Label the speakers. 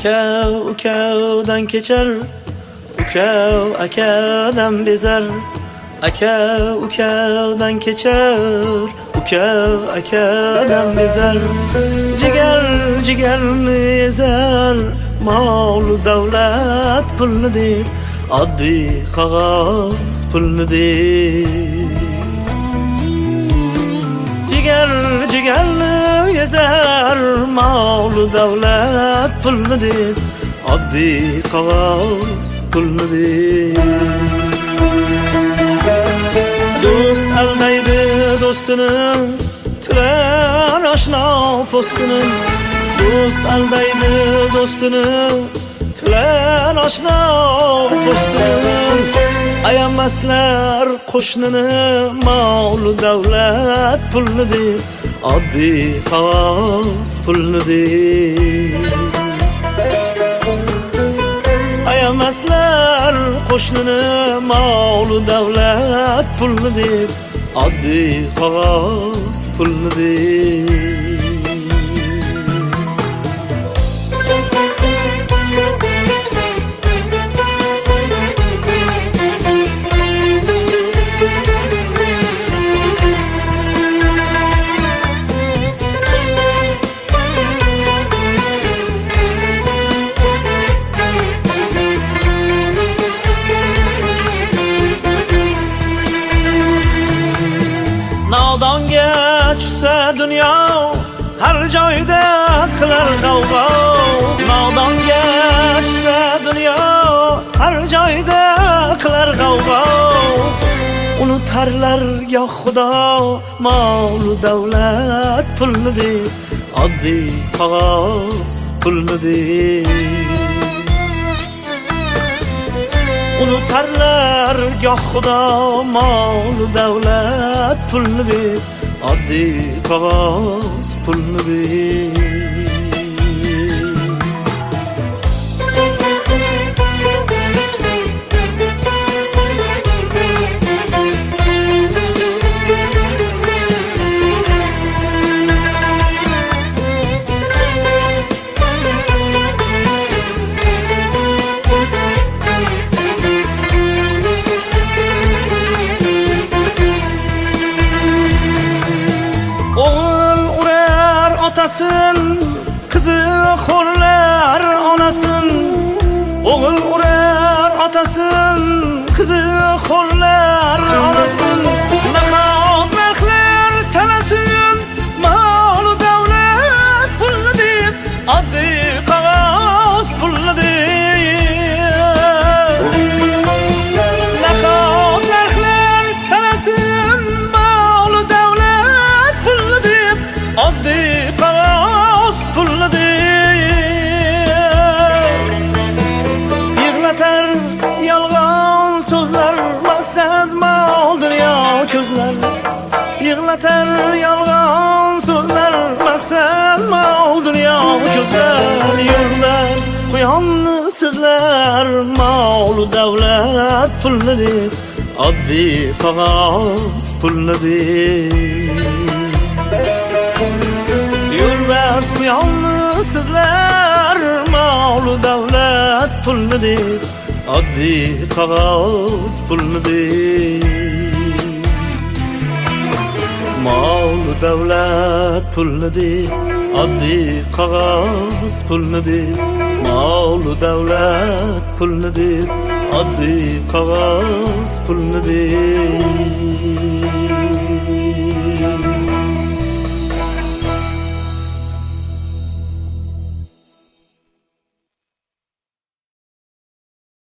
Speaker 1: Aka ukadan kechar, uka akadan bezar. Aka ukadan kechar, uka akadan bezar. Jigar jigarni ezar, mol davlat pulni deb, oddiy qog'oz pulni deb. Jigar jigarni ezar, mol davlat pulni deb, oddiy qog'oz pulni deb. Do'st aldaydi do'stini, tilar oshno postini. Do'st aldaydi do'stini, tilar oshno postini. Ayamaslar qo'shnini, mol davlat pulni deb, oddiy qog'oz pulni deb. Ayamaslar qo'shnini, mol davlat pulni deb, oddiy qog'oz pulni deb. Nodonga tushsa dunyo, har joyda qilar g'avg'o. Nodonga tushsa dunyo, har joyda qilar g'avg'o. Unutarlar goh xudo, mol davlat pulni deb, oddiy qog'oz pulni deb. Unutarlar goh xudo, mol davlat pulni deb, oddiy qog'oz pulni deb. Qizi xo'rlar onasin. O'g'il urar otasin, qizi xo'rlar onasin. Nahot narxlar talasin, mol davlat pulni deb, oddiy qog'oz pulni deb. Nahot narxlar talasin, mol davlat pulni deb, oddiy qog'oz pulni deb. Yig'latar yolg'on so'zlar, maqsad mol dunyo ko'zlar. Yig'latar yolg'on so'zlar, maqsad mol dunyo ko'zlar. Yo'lbars quyonni sizlar, mol davlat pulni deb, oddiy qog'oz pulni deb. Yo'lbars quyonni sizlar, mol davlat pulni deb, oddiy qog'oz pulni deb. Mol davlat pulni deb, oddiy qog'oz pulni deb. Mol davlat pulni deb, oddiy qog'oz pulni deb.